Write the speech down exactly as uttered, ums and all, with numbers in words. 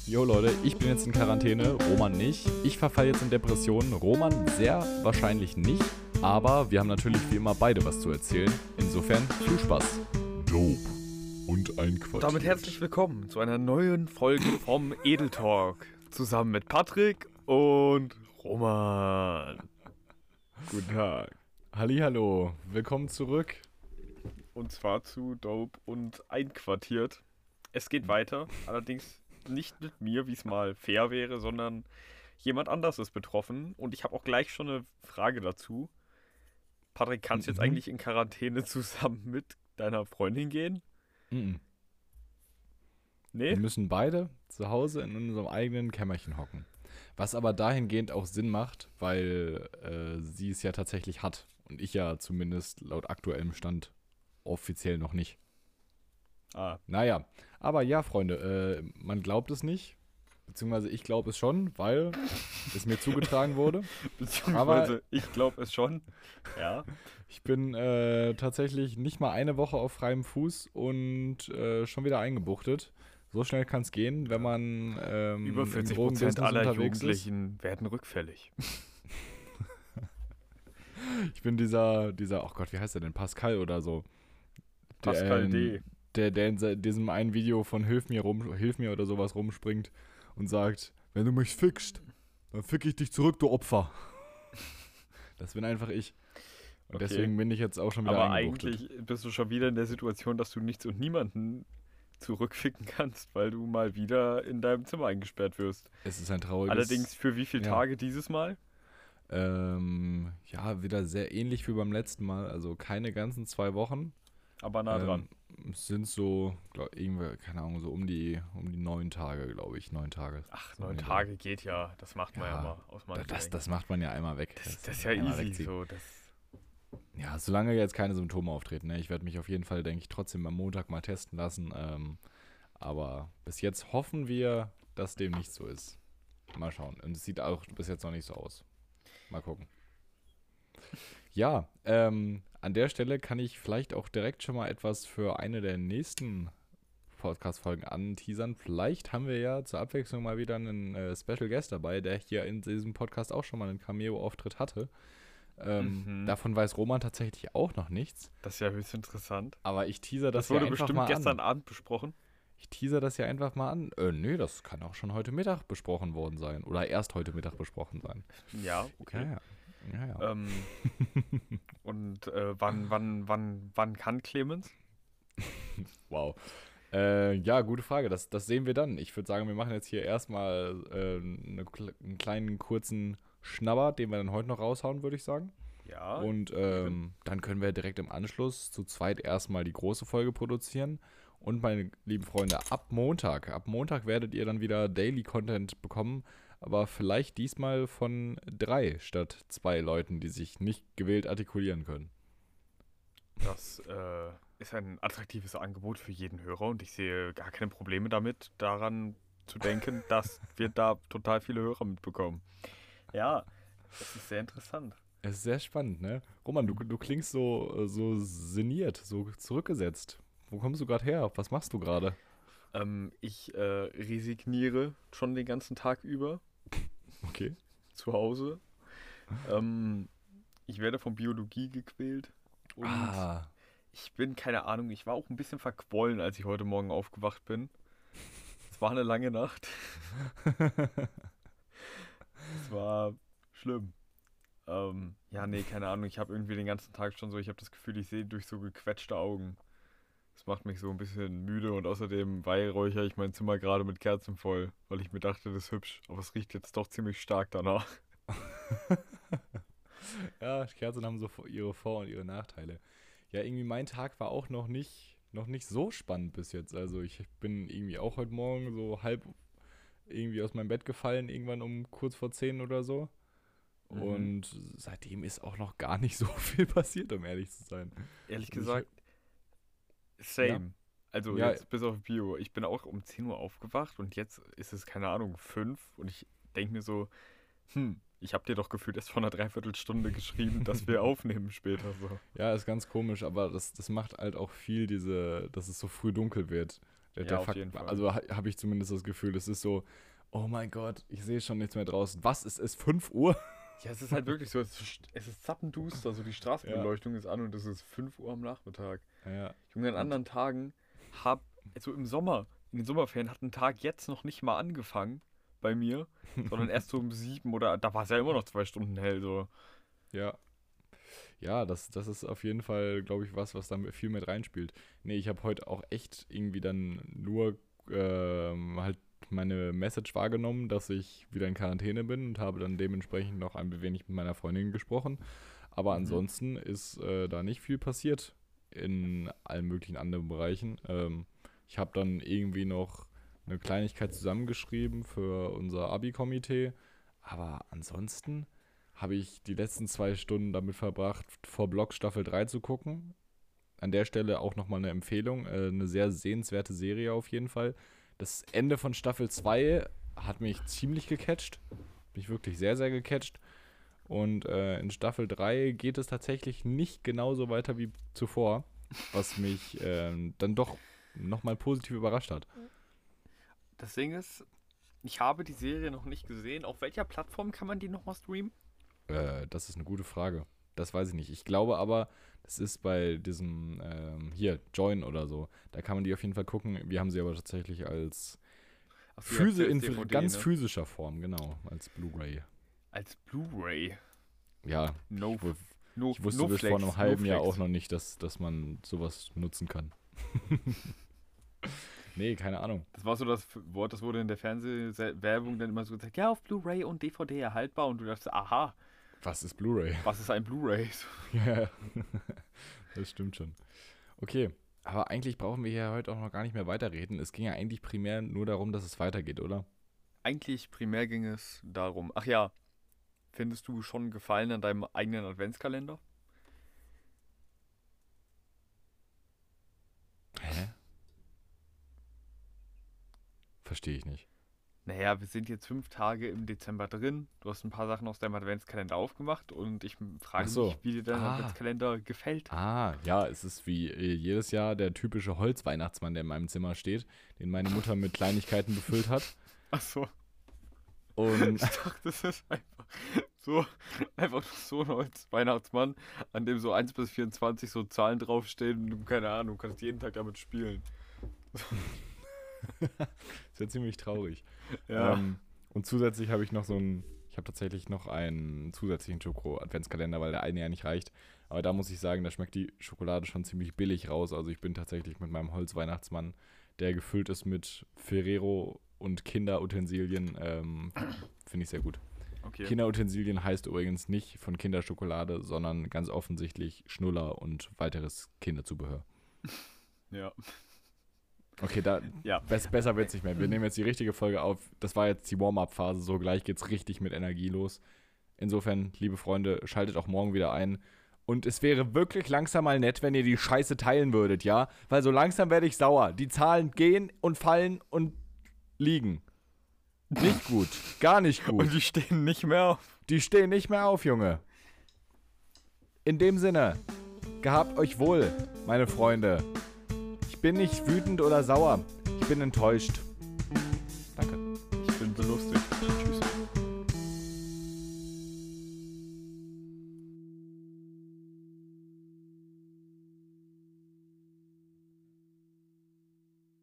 Jo Leute, ich bin jetzt in Quarantäne, Roman nicht. Ich verfalle jetzt in Depressionen, Roman sehr wahrscheinlich nicht. Aber wir haben natürlich wie immer beide was zu erzählen. Insofern viel Spaß. Dope und ein Quartier. Damit herzlich willkommen zu einer neuen Folge vom Edel Talk. Zusammen mit Patrick und Roman. Guten Tag. Hallihallo, willkommen zurück. Und zwar zu Dope und einquartiert. Es geht weiter, allerdings nicht mit mir, wie es mal fair wäre, sondern jemand anders ist betroffen. Und ich habe auch gleich schon eine Frage dazu. Patrick, kannst du mhm. jetzt eigentlich in Quarantäne zusammen mit deiner Freundin gehen? Mhm. Nee? Wir müssen beide zu Hause in unserem eigenen Kämmerchen hocken. Was aber dahingehend auch Sinn macht, weil äh, sie es ja tatsächlich hat. Und ich ja zumindest laut aktuellem Stand offiziell noch nicht. Ah. Naja, aber ja, Freunde, äh, man glaubt es nicht. Beziehungsweise ich glaube es schon, weil es mir zugetragen wurde. Beziehungsweise aber ich glaube es schon, ja. Ich bin äh, tatsächlich nicht mal eine Woche auf freiem Fuß und äh, schon wieder eingebuchtet. So schnell kann es gehen, wenn man ähm, über vierzig Prozent aller Jugendlichen ist. Werden rückfällig. Ich bin dieser, dieser, oh Gott, wie heißt der denn? Pascal oder so. Pascal der, D. Der, der in diesem einen Video von Hilf mir, rum, Hilf mir oder sowas rumspringt und sagt, wenn du mich fickst, dann fick ich dich zurück, du Opfer. Das bin einfach ich. Und okay. Deswegen bin ich jetzt auch schon wieder Aber eingebuchtet. eigentlich bist du schon wieder in der Situation, dass du nichts und niemanden zurückficken kannst, weil du mal wieder in deinem Zimmer eingesperrt wirst. Es ist ein trauriges... Allerdings für wie viele ja. Tage dieses Mal? Ähm, ja, wieder sehr ähnlich wie beim letzten Mal. Also keine ganzen zwei Wochen. Aber nah dran. Ähm, es sind so, glaub, irgendwie, keine Ahnung, so um die, um die neun Tage, glaube ich. Neun Tage. Ach, neun Tage geht ja. Das macht man ja, ja mal aus meinem das, das macht man ja einmal weg. Das, das, das ist ja easy so. Das ja, solange jetzt keine Symptome auftreten. Ne? Ich werde mich auf jeden Fall, denke ich, trotzdem am Montag mal testen lassen. Ähm, aber bis jetzt hoffen wir, dass dem nicht so ist. Mal schauen. Und es sieht auch bis jetzt noch nicht so aus. Mal gucken. Ja, ähm, an der Stelle kann ich vielleicht auch direkt schon mal etwas für eine der nächsten Podcast-Folgen anteasern. Vielleicht haben wir ja zur Abwechslung mal wieder einen äh, Special Guest dabei, der hier in diesem Podcast auch schon mal einen Cameo-Auftritt hatte. Ähm, mhm. Davon weiß Roman tatsächlich auch noch nichts. Das ist ja höchst interessant. Aber ich teaser das, das wurde ja einfach bestimmt mal gestern an. Abend besprochen. Ich teaser das ja einfach mal an. Äh, nö, das kann auch schon heute Mittag besprochen worden sein. Oder erst heute Mittag besprochen sein. Ja, okay. Ja, ja. Ja, ja. Ähm, und äh, wann, wann, wann, wann kann Clemens? Wow. Äh, ja, gute Frage. Das, das sehen wir dann. Ich würde sagen, wir machen jetzt hier erstmal äh, eine, einen kleinen, kurzen Schnabber, den wir dann heute noch raushauen, würde ich sagen. Ja. Und ähm, dann können wir direkt im Anschluss zu zweit erstmal die große Folge produzieren. Und meine lieben Freunde, ab Montag, ab Montag werdet ihr dann wieder Daily Content bekommen, aber vielleicht diesmal von drei statt zwei Leuten, die sich nicht gewählt artikulieren können. Das äh, ist ein attraktives Angebot für jeden Hörer und ich sehe gar keine Probleme damit, daran zu denken, dass wir da total viele Hörer mitbekommen. Ja, das ist sehr interessant. Es ist sehr spannend, ne? Roman, du, du klingst so, so sinniert, so zurückgesetzt. Wo kommst du gerade her? Was machst du gerade? Ähm, ich äh, resigniere schon den ganzen Tag über. Okay. Zu Hause. ähm, ich werde von Biologie gequält. Und ah. ich bin, keine Ahnung, ich war auch ein bisschen verquollen, als ich heute Morgen aufgewacht bin. Es war eine lange Nacht. Es war schlimm. Ähm, ja, nee, keine Ahnung. Ich habe irgendwie den ganzen Tag schon so, ich habe das Gefühl, ich sehe durch so gequetschte Augen. Das macht mich so ein bisschen müde und außerdem weihräuchere ich mein Zimmer gerade mit Kerzen voll, weil ich mir dachte, das ist hübsch, aber es riecht jetzt doch ziemlich stark danach. Ja, Kerzen haben so ihre Vor- und ihre Nachteile. Ja, irgendwie mein Tag war auch noch nicht, noch nicht so spannend bis jetzt. Also ich bin irgendwie auch heute Morgen so halb irgendwie aus meinem Bett gefallen, irgendwann um kurz vor zehn oder so. Mhm. Und seitdem ist auch noch gar nicht so viel passiert, um ehrlich zu sein. Ehrlich gesagt, same. Ja. Also ja. jetzt bis auf Bio. Ich bin auch um zehn Uhr aufgewacht und jetzt ist es, keine Ahnung, fünf und ich denke mir so, hm, ich habe dir doch gefühlt erst vor einer Dreiviertelstunde geschrieben, dass wir aufnehmen später so. Ja, ist ganz komisch, aber das, das macht halt auch viel diese, dass es so früh dunkel wird. Der, Ja, der auf Fakt, jeden Fall. also ha, habe ich zumindest das Gefühl, es ist so, oh mein Gott, ich sehe schon nichts mehr draußen. Was, ist es fünf Uhr? Ja, es ist halt wirklich so, es ist, es ist zappenduster, so die Straßenbeleuchtung ist an und es ist fünf Uhr am Nachmittag. Ja. Junge, an anderen Tagen hab, also im Sommer, in den Sommerferien hat ein Tag jetzt noch nicht mal angefangen bei mir, sondern erst so um sieben oder, da war es ja immer noch zwei Stunden hell, so. Ja. Ja, das, das ist auf jeden Fall, glaube ich, was, was da mit- viel mit reinspielt. Nee, ich habe heute auch echt irgendwie dann nur ähm, halt meine Message wahrgenommen, dass ich wieder in Quarantäne bin und habe dann dementsprechend noch ein wenig mit meiner Freundin gesprochen. Aber Mhm. ansonsten ist äh, da nicht viel passiert in allen möglichen anderen Bereichen. Ähm, ich habe dann irgendwie noch eine Kleinigkeit zusammengeschrieben für unser Abi-Komitee. Aber ansonsten habe ich die letzten zwei Stunden damit verbracht, vor Block Staffel drei zu gucken. An der Stelle auch nochmal eine Empfehlung, äh, eine sehr sehenswerte Serie auf jeden Fall. Das Ende von Staffel zwei hat mich ziemlich gecatcht. Mich wirklich sehr, sehr gecatcht. Und äh, in Staffel drei geht es tatsächlich nicht genauso weiter wie zuvor, was mich ähm, dann doch nochmal positiv überrascht hat. Das Ding ist, ich habe die Serie noch nicht gesehen. Auf welcher Plattform kann man die nochmal streamen? Äh, das ist eine gute Frage. Das weiß ich nicht. Ich glaube aber, das ist bei diesem, ähm, hier, Join oder so. Da kann man die auf jeden Fall gucken. Wir haben sie aber tatsächlich als Ach, die hat's Physi ja in als D V D, ganz ne? physischer Form, genau, als Blu-ray. Als Blu-ray. Ja, No, ich, wu- no, ich wusste no bis flex, vor einem halben no Jahr flex. auch noch nicht, dass, dass man sowas nutzen kann. Nee, keine Ahnung. Das war so das F- Wort, das wurde in der Fernsehwerbung dann immer so gesagt, ja, auf Blu-ray und D V D erhaltbar. Und du dachtest, aha, Was ist Blu-ray? was ist ein Blu-ray? So. Ja, das stimmt schon. Okay, aber eigentlich brauchen wir hier heute auch noch gar nicht mehr weiterreden. Es ging ja eigentlich primär nur darum, dass es weitergeht, oder? Eigentlich primär ging es darum, ach ja, findest du schon Gefallen an deinem eigenen Adventskalender? Hä? Verstehe ich nicht. Naja, wir sind jetzt fünf Tage im Dezember drin. Du hast ein paar Sachen aus deinem Adventskalender aufgemacht und ich m- frage Ach so. mich, wie dir dein Ah. Adventskalender gefällt. Ah, ja, es ist wie äh, jedes Jahr der typische Holzweihnachtsmann, der in meinem Zimmer steht, den meine Mutter mit Kleinigkeiten befüllt hat. Ach so, Und ich dachte, das ist einfach so, einfach so ein Holz-Weihnachtsmann, an dem so eins bis vierundzwanzig so Zahlen draufstehen und du, keine Ahnung, du kannst jeden Tag damit spielen. ist ja ziemlich traurig. Ja. Ähm, und zusätzlich habe ich noch so ein, ich habe tatsächlich noch einen zusätzlichen Schoko-Adventskalender, weil der eine ja nicht reicht. Aber da muss ich sagen, da schmeckt die Schokolade schon ziemlich billig raus. Also ich bin tatsächlich mit meinem Holzweihnachtsmann, der gefüllt ist mit Ferrero und Kinderutensilien, ähm, finde ich sehr gut. Okay. Kinderutensilien heißt übrigens nicht von Kinderschokolade, sondern ganz offensichtlich Schnuller und weiteres Kinderzubehör. Ja. Okay, da Ja. bess, besser wird's nicht mehr. Wir nehmen jetzt die richtige Folge auf. Das war jetzt die Warm-Up-Phase. So gleich geht's richtig mit Energie los. Insofern, liebe Freunde, schaltet auch morgen wieder ein. Und es wäre wirklich langsam mal nett, wenn ihr die Scheiße teilen würdet, ja? Weil so langsam werde ich sauer. Die Zahlen gehen und fallen und liegen. Nicht gut. Gar nicht gut. Und die stehen nicht mehr auf. Die stehen nicht mehr auf, Junge. In dem Sinne, gehabt euch wohl, meine Freunde. Ich bin nicht wütend oder sauer. Ich bin enttäuscht.